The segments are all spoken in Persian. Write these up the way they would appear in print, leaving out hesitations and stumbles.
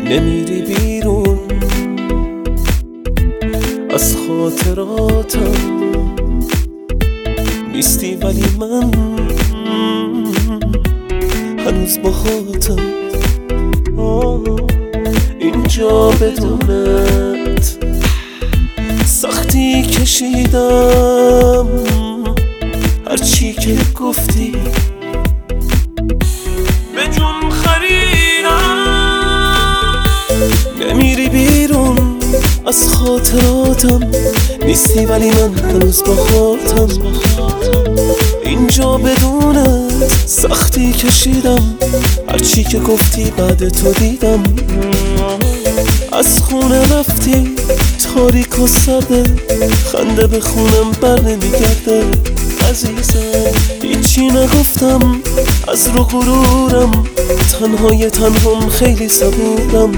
نمیری بیرون از خاطراتم، نیستی ولی من هنوز با خاطرم اینجا بدونت سختی کشیدم، هرچی که گفتی به جون خریدم. نمیری بیرون از خاطراتم، نیستی ولی من هنوز با خاطرم اینجا بدونت سختی کشیدم، هرچی که گفتی بعد تو دیدم. از خونه رفتی تاریک و سرده، خنده به خونم بر نمیگرده. عزیزم هیچی نگفتم از رو غرورم، تنهای تنهام خیلی صبورم.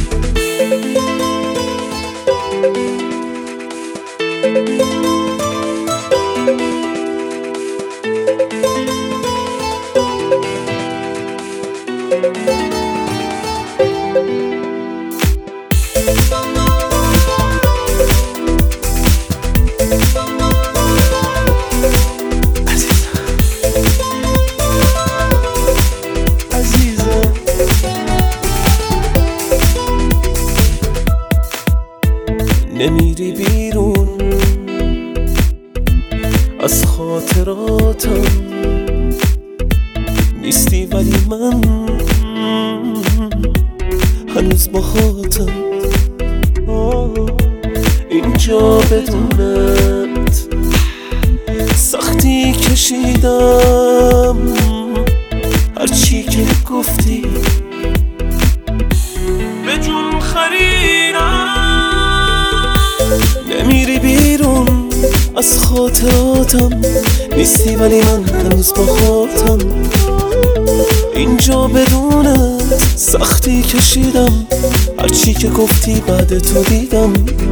نمیری بیرون از خاطراتم، نیستی ولی من هنوز با خاطرم اینجا بدونت سختی کشیدم، هرچی که گفتی به جون خریدم. نمیری بیرون از خاطراتم، نیستی ولی من هنوز با خاطرم اینجا بدونت سختی کشیدم، هرچی که گفتی بعد تو دیدم.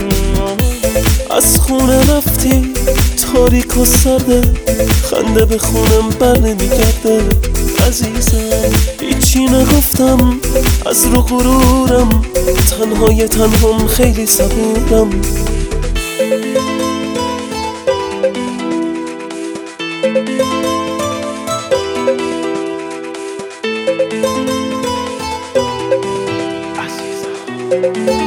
از خونه رفتی تاریک و سرده، خنده به خونم بر نمیگرده. عزیزم هیچی نگفتم از رو غرورم، تنهای تنهام خیلی صبورم. عزیزم